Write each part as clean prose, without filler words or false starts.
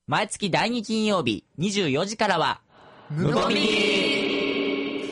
毎月第2金曜日24時からはむこみり。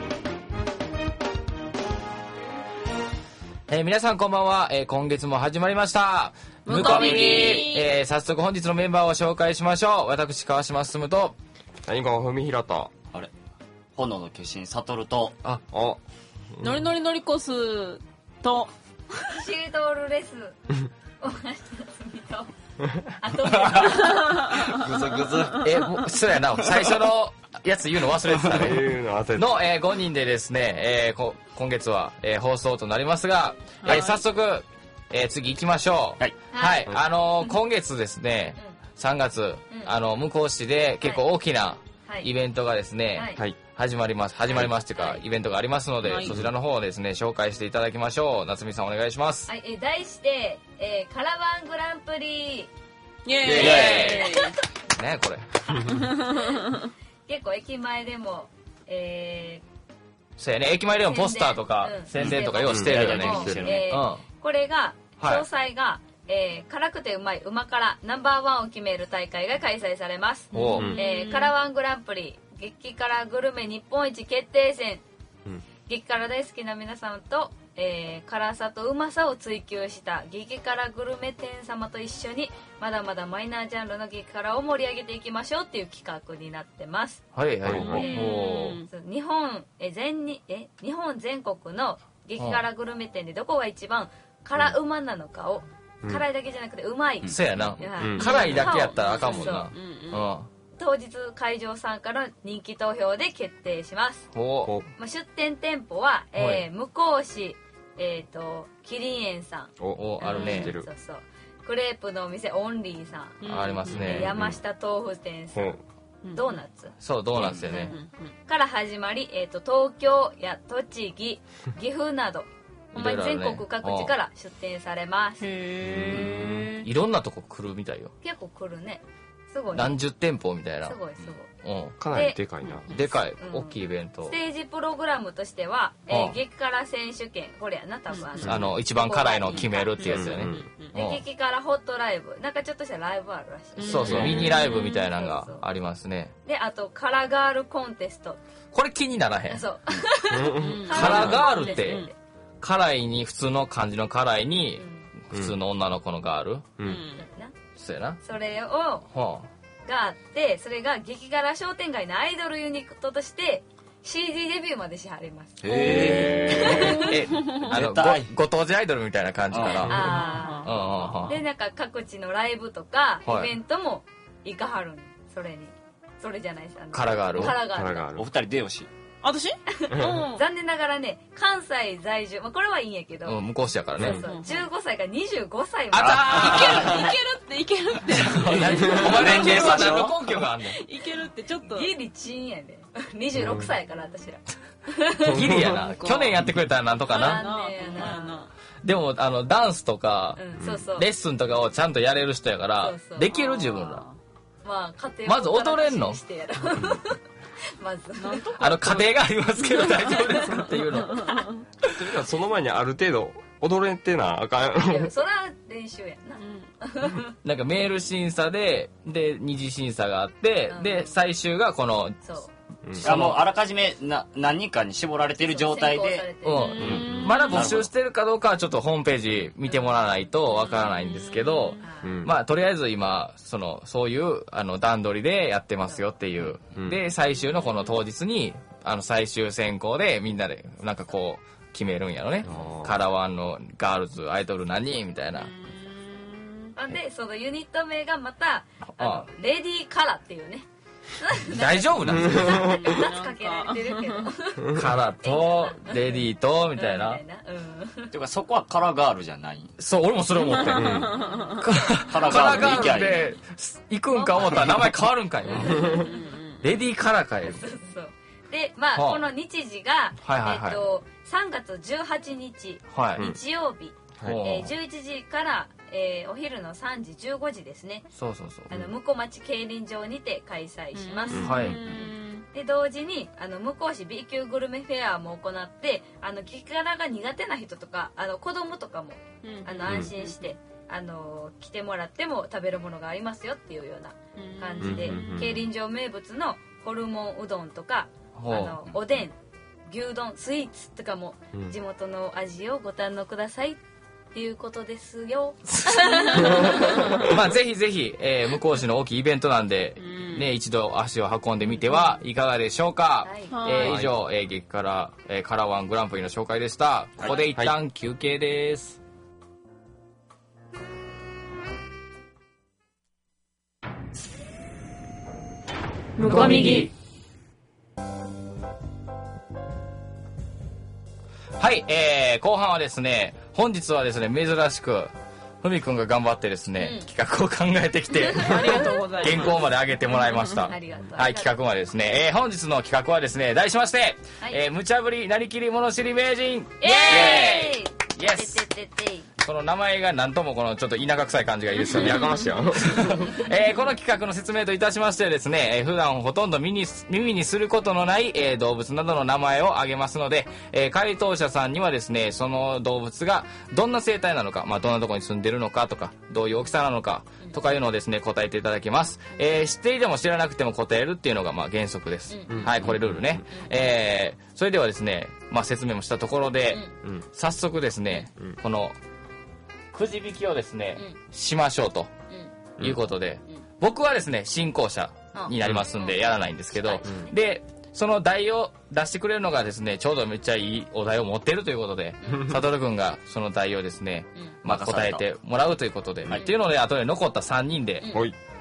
皆さんこんばんは、今月も始まりましたむこみり。早速本日のメンバーを紹介しましょう。私川島進と何か文平とあれ炎の化身悟とノリノリノリコスとシードルレス大橋夏美とあとグズグズもうそうやな、最初のやつ言うの忘れてたねいうの焦っての、5人でですね、今月は、放送となりますが、早速、次行きましょう。 はい、 今月ですね、3月、向こう市で結構大きなイベントがですね、 はい始まりますというか、イベントがありますので、そちらの方をですね紹介していただきましょう。夏美さんお願いします。 はい、題して、カラバングランプリ。 イエーイねこれ結構駅前でも、 そうやね、駅前でもポスターとか宣伝とかようしてるよね。 これがはい詳細が、辛くてうまい旨辛No.1を決める大会が開催されます。 おうカラワングランプリ激辛グルメ日本一決定戦、激辛大好きな皆さんと、辛さとうまさを追求した激辛グルメ店様と一緒にまだまだマイナージャンルの激辛を盛り上げていきましょうっていう企画になってます。 はいはい。 日本全国の激辛グルメ店でどこが一番辛うまなのかを、辛いだけじゃなくてうまい、 そうやな、 はい辛いだけやったらあかんもんな。 当日会場参加の人気投票で決定します。出店店舗は、向こう市、キリン園さん、 あるね。 そうそう、クレープのお店オンリーさん、 ありますね。 山下豆腐店さん、ドーナツ、 そうドーナツやね。 から始まり、東京や栃木、岐阜などほんまに全国各地から出店されます。 いろんなとこ来るみたいよ。 結構来るね。すごいね。 何十店舗みたいな。 すごいすごい。 かなりでかいな。 でかい、大きいイベント。 ステージプログラムとしては、激辛選手権、これやな多分一番辛いのを決めるってやつよね。 激辛ホットライブ、なんかちょっとしたライブあるらしい。 そうそう、ミニライブみたいなのがありますね。 で、あと辛ガールコンテスト。 これ気にならへん。 そう。 辛ガールって辛いに普通の漢字の辛いに普通の女の子のガール。そうやな。 それをがあって、それが激辛商店街のアイドルユニットとして CD デビューまでしはります。 ご当地アイドルみたいな感じかな。で、なんか各地のライブとかイベントも行かはるん。それじゃないです。 辛ガール。 お二人出よし。 私残念ながらね、関西在住、これはいいんやけど、 向こう市やからね。 15歳から25歳までいけるって。 お前年齢は何の根拠があんねん。 いけるってちょっとギリチンやで。26歳やから私ら。 ギリやな。去年やってくれたらなんとかな。でもダンスとかレッスンとかをちゃんとやれる人やからできる自分ら。まず踊れんの？ まず家庭がありますけど大丈夫ですかっていうの。 その前にある程度踊れてなあかん。 そら練習やな。 なんかメール審査で二次審査があってで最終がこのもうあらかじめ何人かに絞られてる状態で、 まだ募集してるかどうかはちょっとホームページ見てもらわないとわからないんですけど、まあとりあえず今そういう段取りでやってますよっていう、で最終のこの当日に最終選考でみんなでなんかこう決めるんやろね。カラワンのガールズアイドル何人みたいな。 でそのユニット名がまたレディーカラっていうね。 大丈夫なんですか？ 夏かけられてるけど。 カラとレディーとみたいな。 っていうかそこはカラガールじゃない。 そう、俺もそれ思ってる。 カラガールで行くんか思ったら名前変わるんかい。レディーカラかい。 で、まあこの日時が3月18日日曜日11時からお昼の3時15時ですね。 向こう町競輪場にて開催します。 はいで同時に向こう市 B 級グルメフェアも行って激辛が苦手な人とか子供とかも安心して来てもらっても食べるものがありますよっていうような感じで、競輪場名物のホルモンうどんとかおでん、牛丼、スイーツとかも地元の味をご堪能くださいっていうことですよ。 まあぜひぜひ、向こう市の大きいイベントなんで、ね、一度足を運んでみてはいかがでしょうか。以上、激辛、カラワングランプリの紹介でした。ここで一旦休憩です。 向こう右。 はい、後半はですね、本日はですね、珍しく、ふみくんが頑張ってですね、企画を考えてきて、 ありがとうございます。 原稿まで上げてもらいました。 ありがとう。 はい、企画までですね。本日の企画はですね、題しまして、無茶ぶりなりきり物知り名人、イエーイイエス。この名前がなんともこのちょっと田舎臭い感じがいいですよね。やかましいよ。この企画の説明といたしましてですね、普段ほとんど耳にすることのない、動物などの名前を挙げますので、回答者さんにはですね、その動物がどんな生態なのか、まあどんなところに住んでるのかとか、どういう大きさなのかとかいうのをですね、答えていただきます。知っていても知らなくても答えるっていうのがまあ原則です。はい、これルールね。それではですね、まあ説明もしたところで、早速ですね、このくじ引きをですね、しましょうということで、僕はですね進行者になりますんでやらないんですけど、でその題を出してくれるのがですね、ちょうどめっちゃいいお題を持っているということで、サトル君がその題をですね、まあ答えてもらうということで、っていうので後で残った3人で、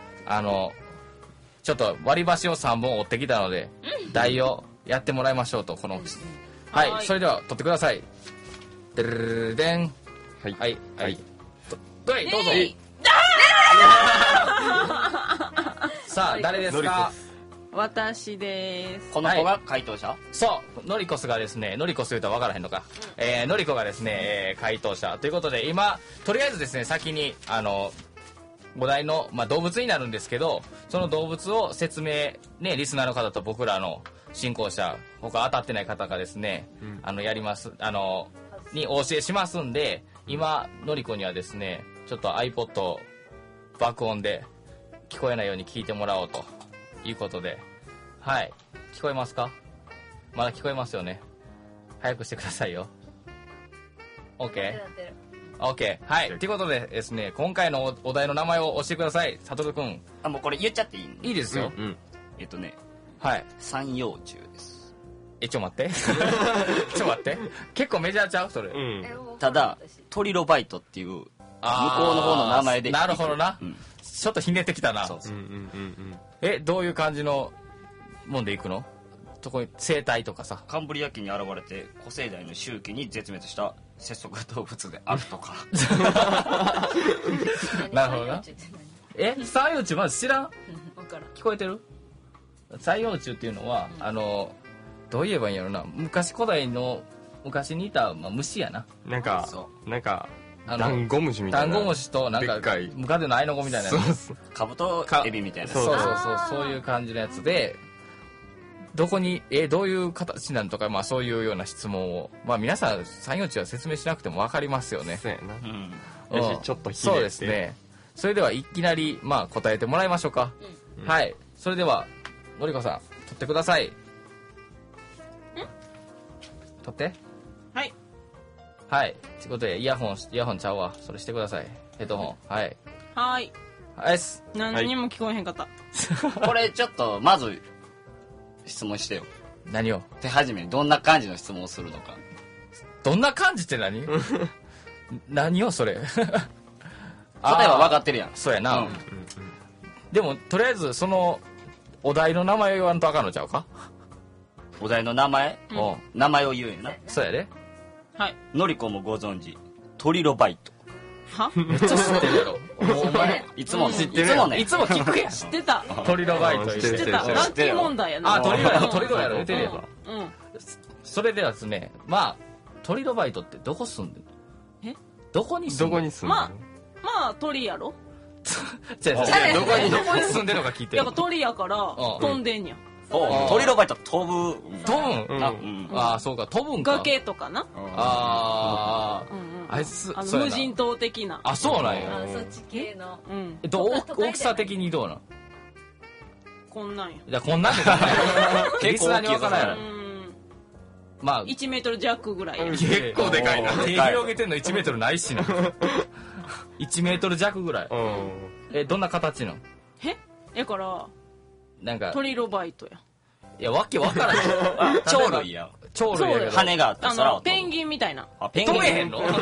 ちょっと割り箸を3本折ってきたので、題をやってもらいましょうと。このはい、それでは取ってください。でるでん。はいはいはい。どうぞ。さあ誰ですか。 私です。 この子が回答者。 そうノリコスがですね、ノリコス言うと分からへんのか。ノリコがですね、回答者ということで、今とりあえずですね先にお題の、まあ、動物になるんですけど、その動物を説明ね、リスナーの方と僕らの進行者、他当たってない方がですね、やりますにお教えしますんで、今のりこにはですねちょっと iPod を爆音で聞こえないように聞いてもらおうということで、はい、聞こえますか。まだ聞こえますよね。早くしてくださいよ。 OK？ はい、ということでですね、今回のお題の名前を押してください。さとるくん。 もうこれ言っちゃっていいの？ いいですよ。 はい、三葉虫です。 ちょっと待ってちょっと待って、結構メジャーちゃうそれ。 ただトリロバイトっていう向こうの方の名前で。 なるほどな、ちょっとひねってきたな。どういう感じのもんでいくの？そこに生態とかさ。 カンブリア紀に現れて古生代の周期に絶滅した節足動物であるとかなるほどな。三葉虫まず知らん？聞こえてる？三葉虫っていうのは、どう言えばいいんやろな、古代の昔にいた、まあ、虫やな。 なんかダンゴムシみたいな。 ダンゴムシとなんかムカデのアイノコみたいなやつ。 カブトエビみたいな。 そういう感じのやつで、どこにどういう形なんとか、まあそういうような質問を、まあ皆さん三葉虫は説明しなくても分かりますよね。 そうやな。ちょっとひねって。 そうですね。それではいきなりまあ答えてもらいましょうか。はい。それではのりこさん取ってください。取って。はいはい。ということでイヤホンちゃうわ、それしてください。ヘッドホン。はいはいです。 何にも聞こえへんかった。 これちょっとまず質問してよ。 何を？ 手始めにどんな感じの質問をするのか。 どんな感じって何？何をそれ？ 答えは分かってるやん。 そうやな。でもとりあえずそのお題の名前を言わんとあかんのちゃうか？ お題の名前？名前を言うんやな。 そうやで。 はい。 のりこもご存知トリロバイト。 は？ めっちゃ知ってるやろ。お前いつも知ってるやん。いつも聞くやん。 知ってた。 トリロバイト知ってた。ラッキー問題やな。 トリロやろ言ってるやん。それではですね、まあトリロバイトってどこ住んでる？どこに住んでる？ まあ鳥やろ。 どこに住んでるのか聞いて。 やっぱ鳥やから飛んでんや。 トリロバイト飛ぶ。 飛ぶん？ああそうか、飛ぶんか。 崖とかな。 あいつそうやな無人島的な。 あ、そうなんや。 あそっち系の。 うん。 大きさ的にどうなん？ こんなんや。 じゃあこんなんで考える。リスナーに分からんやろ。まあ 1メートル弱ぐらい。 結構でかいな。 手広げてんの1メートルないしな。1メートル弱ぐらい。どんな形なの？ やからなんかトリロバイトや。 いや、わけわからん。 鳥類や。 鳥類やけど。 羽があって空を飛ぶ。 ペンギンみたいな。 あ、ペンギン。 飛べへんの？ ペンギン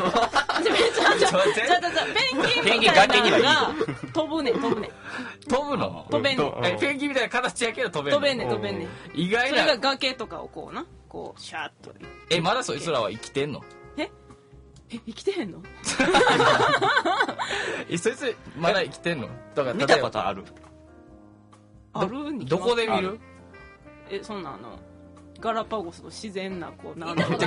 みたいなのが飛ぶねん。 飛ぶの？ 飛べんねん。 ペンギンみたいな形やけど飛べんの？ 飛べんねん。 意外な。 それが崖とかをこうな、こうシャーッと。 まだそいつらは生きてんの？ 生きてへんの？ そいつまだ生きてんの？だから見たことある？ どこで見る？ そんなガラパゴスの自然なこうなんていう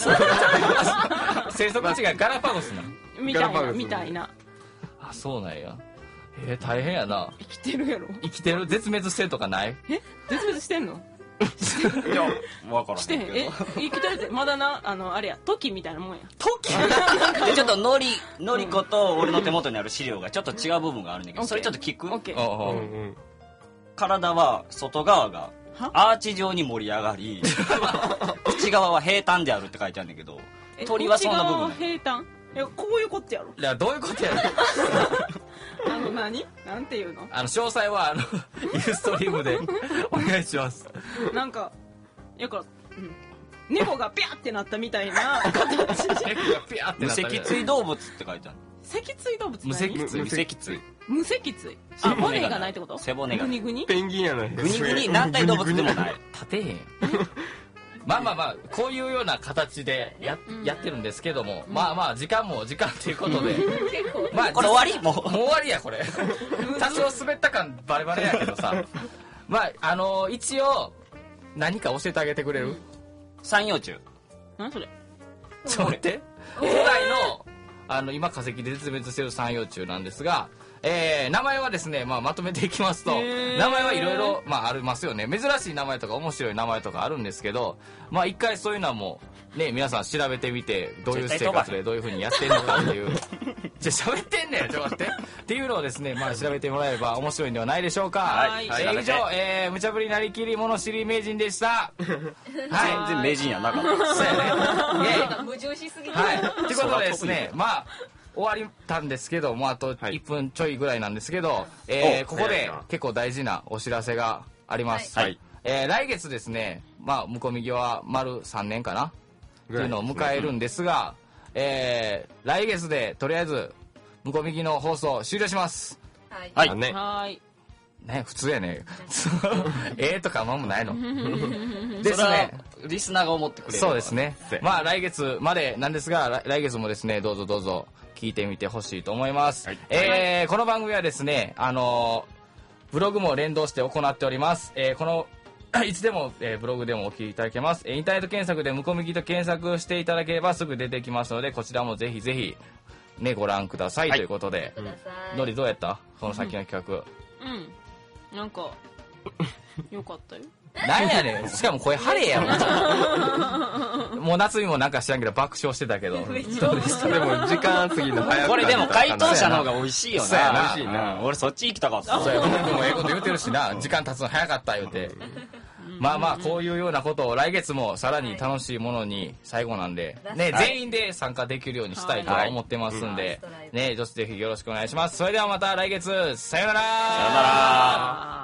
生息地がガラパゴスなみたいな。 あ、そうなんや。大変やな。 生きてるやろ？ 生きてる？絶滅してるとかない？ 絶滅してんの？ いや、わからん。 してへん。生きてるってまだな、あれや、トキみたいなもんや。 トキ？ ちょっとのりこと俺の手元にある資料がちょっっと違う部分があるんだけど、それちょっと聞く？ オッケー。 体は外側がアーチ状に盛り上がり、内側は平坦であるって書いてあるんだけど、鳥はそんな部分。 内側は平坦？こういうことやろ？ いや、どういうことやろ？ 何？なんていうの？ 詳細はユーストリームでお願いします。 なんか、やから、猫がピャーってなったみたいな形で。 猫がピャーってなった無脊椎動物って書いてある。 脊椎動物何？ 無脊椎。 無脊椎。骨がないってこと？ 背骨がグニグニ？ ペンギンやない。 グニグニ軟体動物でもない。 立てへん。まあこういうような形でやってるんですけども、まあ時間っていうことで、まあこれ終わり？もう終わりやこれ。多少滑った感バレバレやけどさ、まあ一応何か教えてあげてくれる？ 三葉虫。 何それ？ ちょっと待って。古代の今化石で絶滅している三葉虫なんですが、名前はですね、まとめていきますと、名前はいろいろありますよね。珍しい名前とか面白い名前とかあるんですけど、一回そういうのはもうね、皆さん調べてみて、どういう生活でどういう風にやってるのかっていうじゃ喋ってんねん、ちょっと待ってっていうのをですね、調べてもらえれば面白いんではないでしょうか。 はい。 以上、無茶ぶりなりきり物知り名人でした。はい。 全然名人やなかった。 そうやね。 矛盾しすぎて。 はい。ということでですね、終わったんですけど、もうあと1分ちょいぐらいなんですけど、ここで結構大事なお知らせがあります。 はい。 来月ですね、向こう右は丸3年かなっていうのを迎えるんですが、来月でとりあえず向こう右の放送終了します。 はい。 はい。 はい。 ね、普通やね。とかもないの。ですね。 リスナーが思ってくれる。 そうですね。来月までなんですが、来月もですね、どうぞ聞いてみてほしいと思います。この番組はですね、ブログも連動して行っております。いつでも、ブログでもお聞きいただけます。インターネット検索で向こう右と検索していただければすぐ出てきますので、こちらもぜひぜひ、ね、ご覧くださいということで。のりどうやった？この先の企画。 なんか、よかったよ。 なんやねん。しかも声晴れやろ。もう夏にもなんか知らんけど爆笑してたけど。 でも時間過ぎの早く。 これでも回答者の方が美味しいよな。 そうやな。 美味しいな。 俺そっち行きたかった。 そうや、僕も英語で言うてるしな。時間経つの早かった言うて。こういうようなことを来月もさらに楽しいものに最後なんで、ね、全員で参加できるようにしたいとは思ってますんで、ね、ぜひよろしくお願いします。それではまた来月、さよなら。 さよなら。